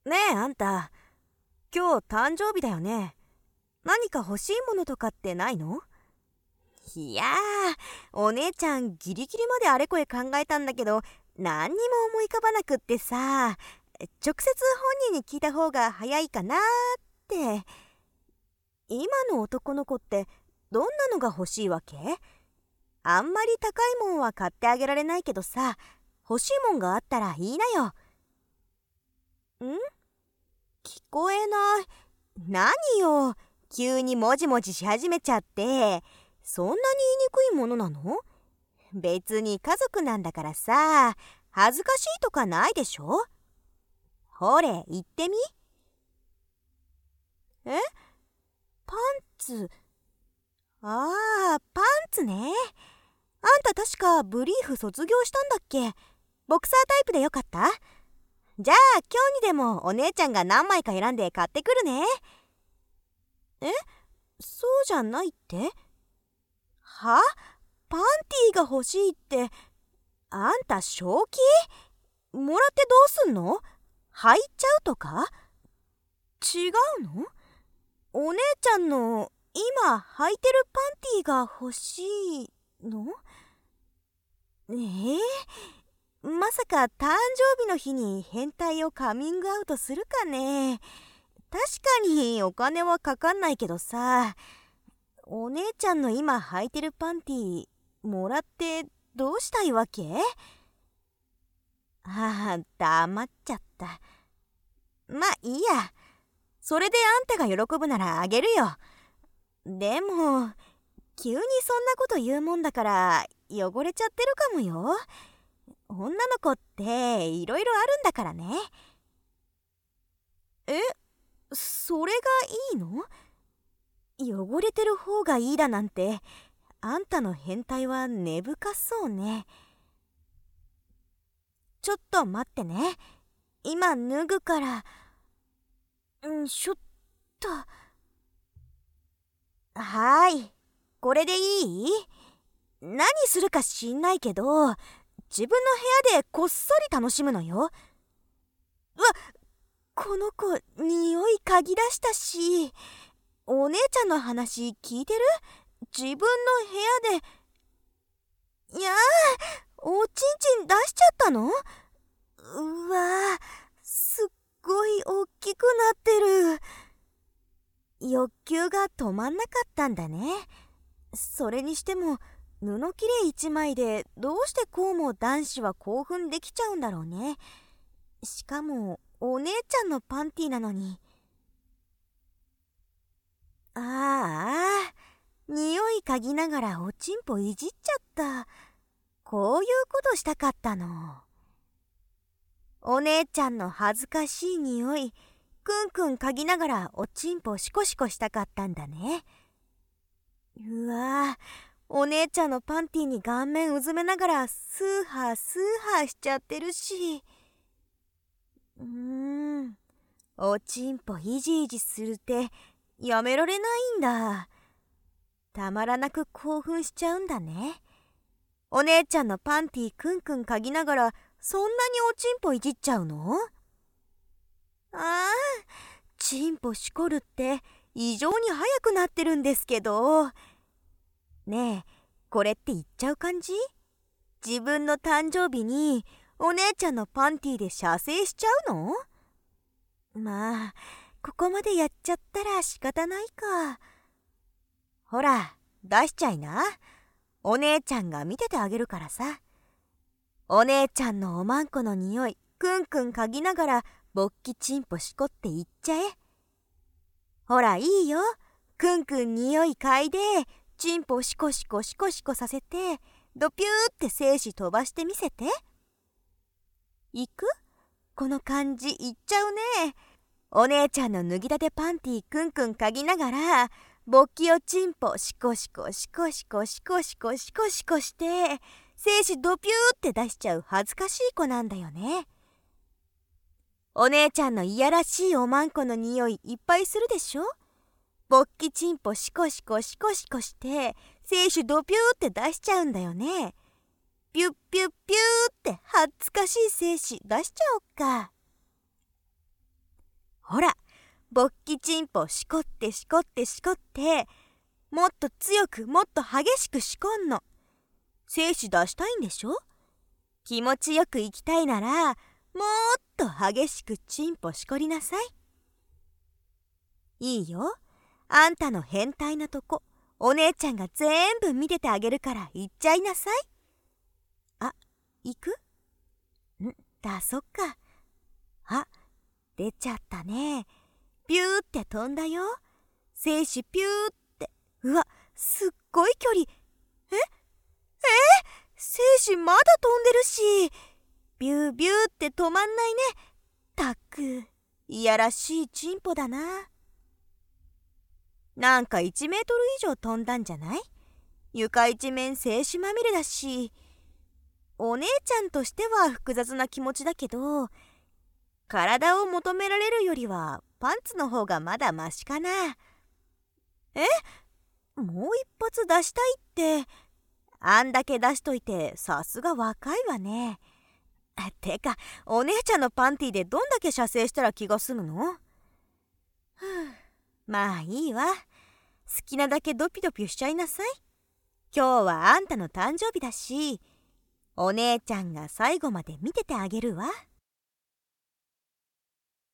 ねえあんた、今日誕生日だよね。何か欲しいものとかってないの？いやお姉ちゃんギリギリまであれこれ考えたんだけど、何にも思い浮かばなくってさ、直接本人に聞いた方が早いかなって。今の男の子ってどんなのが欲しいわけ？あんまり高いもんは買ってあげられないけどさ、欲しいもんがあったらいいなよ。ん？聞こえない。何よ、急にもじもじし始めちゃって。そんなに言いにくいものなの？別に家族なんだからさ、恥ずかしいとかないでしょ？ほれ言ってみ。え？パンツ？ああ、パンツね。あんた確かブリーフ卒業したんだっけ？ボクサータイプでよかった？じゃあ今日にでもお姉ちゃんが何枚か選んで買ってくるね。え？そうじゃないって？は？パンティーが欲しいって、あんた正気？もらってどうすんの？履いちゃうとか？違うの？お姉ちゃんの今履いてるパンティーが欲しいの？えまさか誕生日の日に変態をカミングアウトするかね？確かにお金はかかんないけどさ、お姉ちゃんの今履いてるパンティーもらってどうしたいわけ？ああ、黙っちゃった。まあいいや。それであんたが喜ぶならあげるよ。でも、急にそんなこと言うもんだから汚れちゃってるかもよ。女の子っていろいろあるんだからね。え、それがいいの？汚れてる方がいいだなんて、あんたの変態は根深そうね。ちょっと待ってね。今脱ぐから。しょっと。はーい。これでいい？何するか知んないけど、自分の部屋でこっそり楽しむのよ。うわ、この子、匂い嗅ぎ出したし。お姉ちゃんの話聞いてる？自分の部屋で。いやー、おちんちん出しちゃったの？うわー、すっごい大きくなってる。欲求が止まんなかったんだね。それにしても、布切れ一枚でどうしてこうも男子は興奮できちゃうんだろうね。しかもお姉ちゃんのパンティなのに。ああ、匂い嗅ぎながらおちんぽいじっちゃった。こういうことしたかったの。お姉ちゃんの恥ずかしい匂い、くんくん嗅ぎながらおちんぽシコシコしたかったんだね。うわぁ、お姉ちゃんのパンティに顔面うずめながらスーハースーハーしちゃってるし。おちんぽいじいじするってやめられないんだ。たまらなく興奮しちゃうんだね。お姉ちゃんのパンティくんくん嗅ぎながらそんなにおちんぽいじっちゃうの？ああ、チンポしこるって異常に速くなってるんですけど。ねえ、これって言っちゃう感じ？自分の誕生日にお姉ちゃんのパンティで射精しちゃうの？まあ、ここまでやっちゃったら仕方ないか。ほら、出しちゃいな。お姉ちゃんが見ててあげるからさ。お姉ちゃんのおまんこの匂い、くんくん嗅ぎながら、勃起チンポしこっていっちゃえ。ほら、いいよ。くんくん匂い嗅いで、チンポシコシコシコシコさせて、ドピューって精子飛ばしてみせて。いく？この感じいっちゃうね。お姉ちゃんの脱ぎたてパンティくんくん嗅ぎながら、勃起をチンポシコシコシコシコシコシコシコシコして、精子ドピューって出しちゃう恥ずかしい子なんだよね。お姉ちゃんのいやらしいおまんこの匂いいっぱいするでしょ？勃起チンポシコシコシコシコして、精子ドピューって出しちゃうんだよね。ピュッピュッピューって恥ずかしい精子出しちゃおっか。 ほら、勃起チンポしこってしこってしこって、もっと強くもっと激しくしこんの。精子出したいんでしょ？気持ちよく行きたいなら、もっと激しくチンポしこりなさい。いいよ。あんたの変態なとこ、お姉ちゃんが全部見ててあげるから行っちゃいなさい。あ、行く？出そっか。あ、出ちゃったね。ピューって飛んだよ。精子ピューって。うわ、すっごい距離。精子まだ飛んでるし。ビュービューって止まんないね。たっく、いやらしいチンポだな。なんか1メートル以上飛んだんじゃない？床一面精子まみれだし。お姉ちゃんとしては複雑な気持ちだけど、体を求められるよりはパンツの方がまだマシかな。もう一発出したいって。あんだけ出しといてさすが若いわね。てか、お姉ちゃんのパンティでどんだけ射精したら気が済むの？まあいいわ。好きなだけドピドピしちゃいなさい。今日はあんたの誕生日だし、お姉ちゃんが最後まで見ててあげるわ。